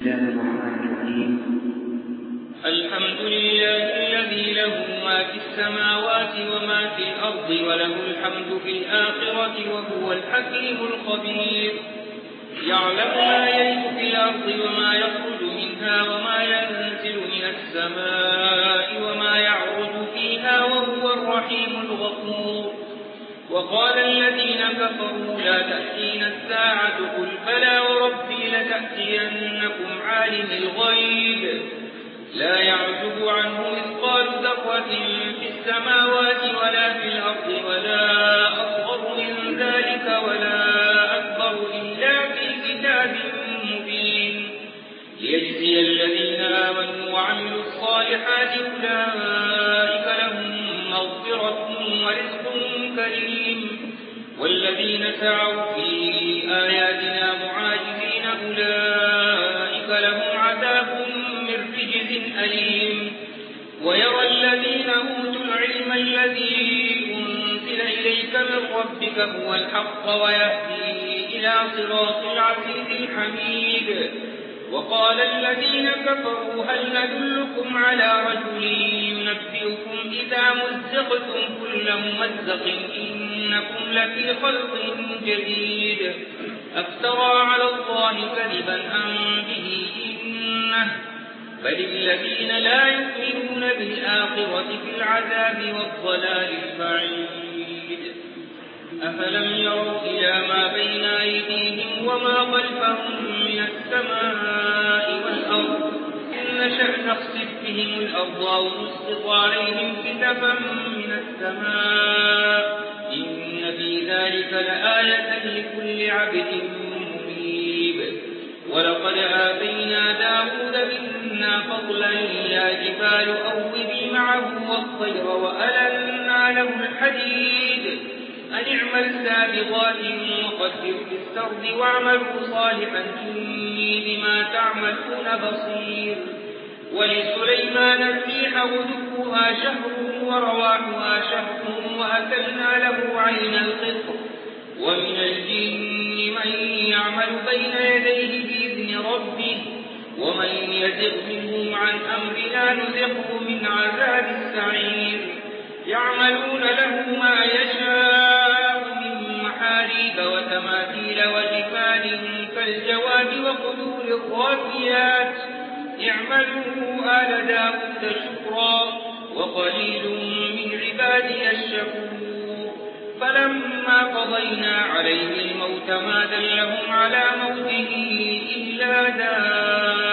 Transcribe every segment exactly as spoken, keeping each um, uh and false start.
الحمد لله الذي له ما في السماوات وما في الأرض وله الحمد في الآخرة وهو الحكيم الخبير. يعلم ما يلج في الأرض وما يخرج منها وما ينزل من السماء وما يعرج فيها وهو الرحيم الغفور. وقال الذين كفروا لا تأتينا الساعة قل بلى وربي لتأتينكم عالم الغيب لا يعزب عنه مثقال ذرة في السماوات ولا في الأرض ولا أصغر من ذلك ولا أكبر إلا في كتاب مبين ليجزي الذين آمنوا وعملوا الصالحات أولئك لهم مغفرة ورزق كريم. والذين سعوا في آياتنا معاجزين أولئك لهم عذاب من رجز أليم. ويرى الذين أوتوا العلم الذي أنزل إليك من ربك هو الحق ويهدي إلى صراط العزيز الحميد. وقال الذين كفروا هل ندلكم على رجل ينبئكم إذا مزقتم كل ممزق إنكم لفي خلق جديد أفترى على الله كذبا أم به إنه بل الذين لا يؤمنون بالآخرة في العذاب والضلال البعيد. أفلم يروا إلى ما بين أيديهم وما خلفهم من السماء والأرض إن نشأ نخسف بهم الأرض أو نسقط عليهم كسفا من السماء إن في ذلك لآية لكل عبد منيب. ولقد آتينا داود منا فضلا يا جبال أوبي معه والطير وألنا له الحديد أن اعمل سابغات وقدر في السرد واعملوا صالحا إني بما تعملون بصير. ولسليمان الريح غدوها شهر ورواحها شهر وأكلنا له عين القطر. ومن الجن من يعمل بين يديه بإذن ربه ومن يزغ منهم عن أمرنا نذقه من عذاب السعير. يعملون له ما يشاء من محاريب وتماثيل وجفان كالجواب وقدور الراسيات اعملوا آل داود شكرا وقليل من عبادي الشكور. فلما قضينا عليه الموت ما دلهم على موته إلا دابة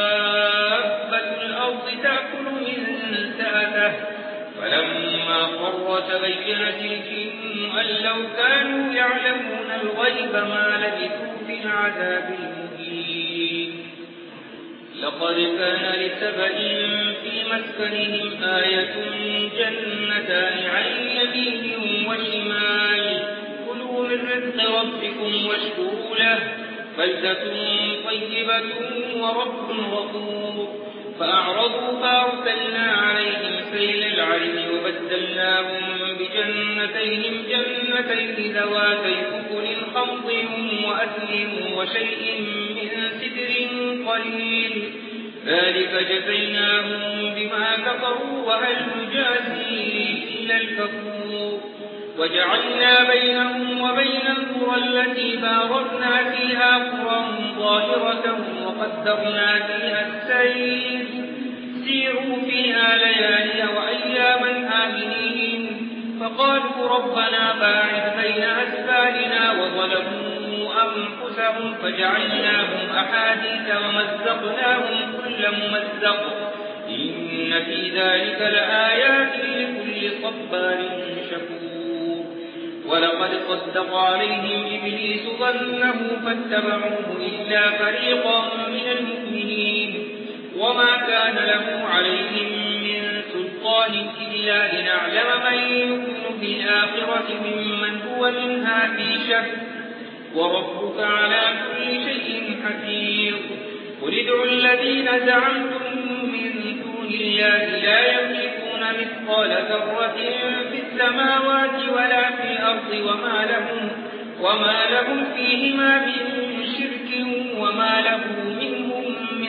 الأرض تأكل من سأته فلما خر تبينت الجن أن لو كانوا يعلمون الغيب ما لبثوا في العذاب المهين. لقد كان لسبإ في مسكنهم آية جنتان عن يمين وشمال كلوا من رزق ربكم واشكروا له بلدة طيبة ورب غفور. فأعرضوا فأرسلنا عليهم سيل العرم وبدلناهم بجنتيهم جنتين ذواتي أكل خمط وأثل وشيء من سدر قليل ذلك جزيناهم بما كفروا وهل نجازي إلا الكفور. وجعلنا بينهم وبين القرى التي باركنا فيها قرى ظاهرة وقدرنا فيها السير سيروا فيها ليالي وأياما آمنين. فقالوا ربنا باعد بين أسفارنا وظلموا أنفسهم فجعلناهم أحاديث ومزقناهم كل ممزق إن في ذلك لآيات لكل صبار شكور. ولقد صدق عليهم إبليس ظنه فاتبعوه إلا فريقا من المؤمنين وما كان له عليهم من سلطان إلا لنعلم من يؤمن بالآخرة ممن هو منها في شك وربك على كل شيء حفيظ. قل ادعوا الذين زعمتم من دون الله لا يملكون مثقال ذرة في السماوات ولا في الأرض وما لهم, وما لهم فيهما من شرك وما له منهم من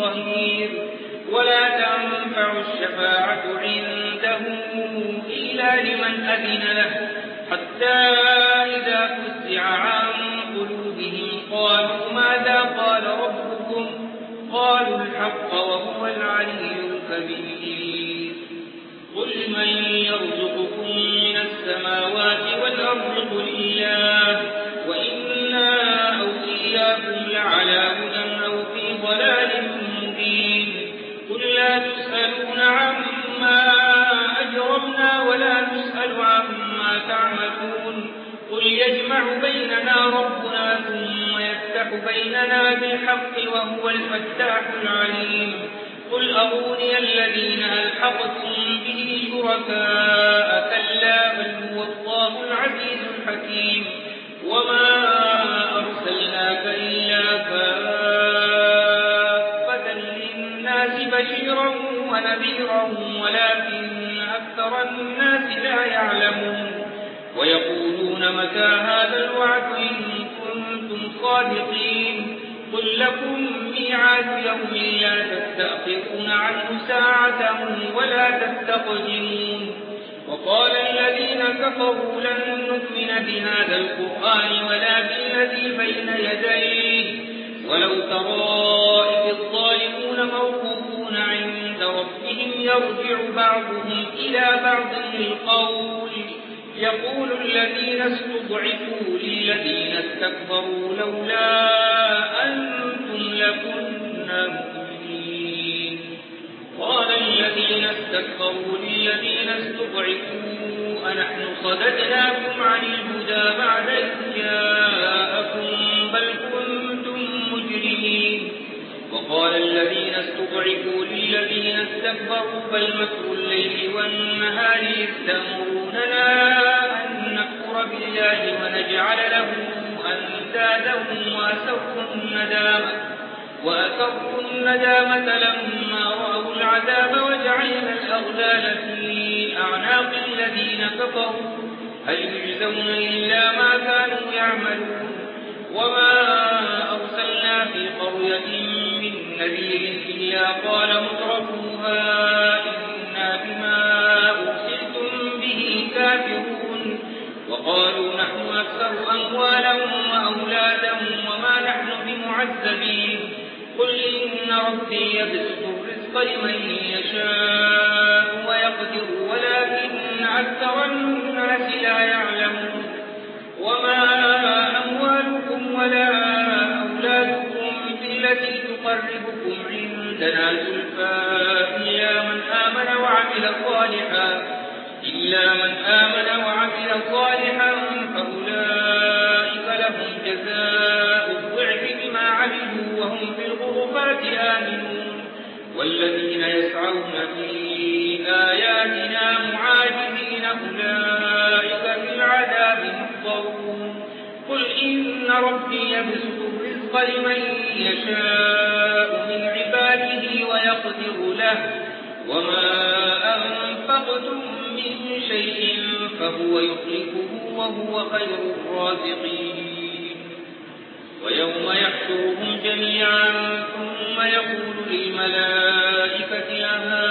ظهير ولا تنفع الشفاعة عنده إلا لمن أذن له حتى إذا فزع عن قلوبهم قالوا ماذا قال ربكم قالوا الحق وهو العلي الكبير قل من يرزقكم من السماوات والأرض قل الله وإنا أو إياكم لعلى هدى أو في ضلال مبين قل لا تسألون عما أجرمنا ولا نسأل عما تعملون قل يجمع بيننا ربنا ثم يفتح بيننا بالحق وهو الفتاح العليم قل أروني الذين ألحقتم به شركاء كلا بل هو الله العزيز الحكيم وما أرسلناك إلا كافة للناس بشيرا ونذيرا ولكن أكثر الناس لا يعلمون ويقولون متى هذا الوعد إن كنتم صادقين قل لكم ميعاد يوم لا تستأخرون عنه ساعة ولا تستقدمون وقال الذين كفروا لن نؤمن بهذا القرآن ولا بالذي بين يديه ولو ترى إذ الظالمون موقوفون عند ربهم يرجع بعضهم إلى بعض القول يقول الذين استضعفوا للذين استكبروا لولا أنتم لكنا مؤمنين قال الذين استكبروا للذين استضعفوا أنحن صددناكم عن الهدى بعد إذ جاءكم بل كنتم مجرمين وقال الذين استضعفوا للذين استكبروا بل مكر الليل والنهار إذ تأمروننا أن نكفر بالله ونجعل له أندادا وأسروا الندامة وأسروا الندامة لما رأوا العذاب وجعلنا الأغلال في أعناق الذين كفروا هل يجزون إلا ما كانوا يعملون وما أرسلنا في قرية من نذير إلا قال مترفوها إنا بما أرسلتم به كافرون وقالوا نحن أكثر أموالا وأولادا وما نحن بمعذبين قل إن ربي يبسط الرزق لمن يشاء ويقدر ولكن أكثر الناس لا يعلمون وما أموالكم ولا أولادكم بالتي تقربكم عندنا زلفى إلا من آمن وعمل صالحا إلا من آمن وعمل صالحا فأولئك لهم جزاء الضعف بما عملوا وهم في الغرفات آمنون والذين يسعون في آياتنا معاجزين أولئك في العذاب محضرون قل إن ربي يبسط الرزق لمن يشاء من عباده ويقدر له وما أنفقتم من شيء فهو يخلفه وهو خير الرازقين ويوم يحشرهم جميعا ثم يقول للملائكة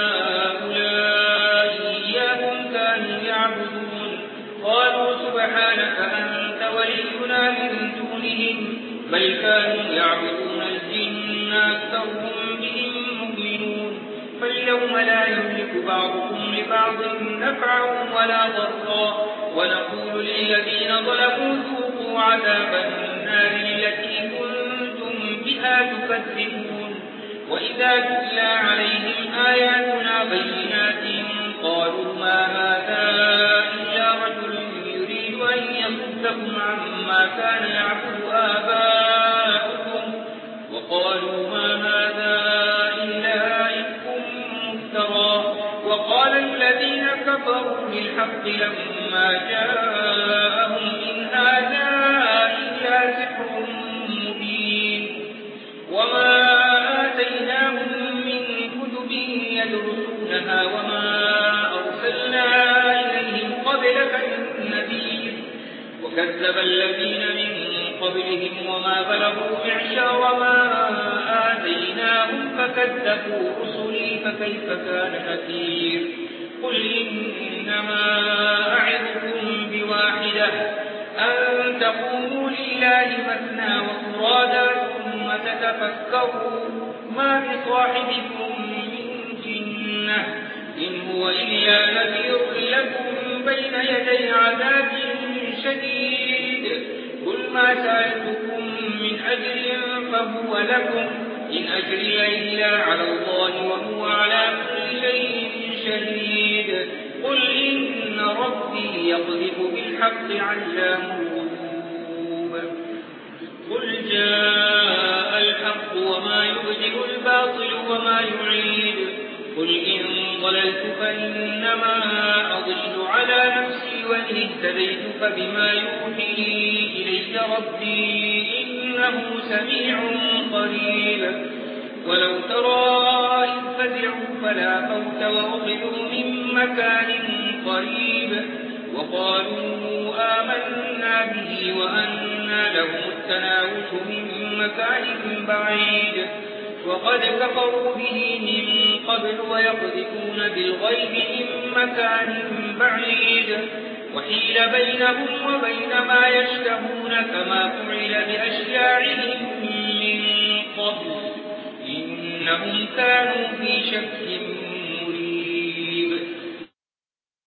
أهؤلاء إياكم كانوا يعبدون قالوا سبحانك أنت ولينا من دونهم بل كانوا يعبدون الجن أكثرهم بهم مؤمنون فاليوم لا يملك بعضكم لبعض نفعا ولا ضرا ونقول للذين ظلموا ذوقوا عذاب النار التي كنتم بها تكذبون وإذا تتلى عليهم آياتنا بينات قالوا ما هذا إلا رجل يريد أن يصدكم عما كان يعبد آباؤكم وقالوا ما هذا إلا إفك مفترى وقال الذين كفروا للحق لما جاءهم إن هذا إلا سحر مبين وما آتيناهم من كتب يدرسونها وما أرسلنا إليهم قبلك من نذير وكذب الذين من قبلهم وما بلغوا معشار ما آتيناهم كذبوا رسلي فكيف كان نكير قل إنما أعظكم بواحدة أن تقوموا لله مثنى وفرادا ثم تتفكروا ما بصاحبكم من جنة إن هو إلا نذير لكم بين يدي عذاب شديد قل ما سألتكم من أجر فهو لكم إن أجري إلا على الله وهو على كل شيء شهيد قل إن ربي يقذف بالحق علام الغيوب قل جاء الحق وما يبدئ الباطل وما يعيد قل إن ضللت فإنما أضل على نفسي وإن اهتديت فبما يوحي إلي ربي إنه سميع قريب ولو ترى إذ فزعوا فلا فوت وأخذوا من مكان قريب وقالوا آمنا به وأنى لهم التناوش من مكان بعيد وقد كفروا به من قبل ويقذفون بالغيب من مكان بعيد وحيل بينهم وبين ما يشتهون كما فعل بأشياعهم من قبل إنهم كانوا في شك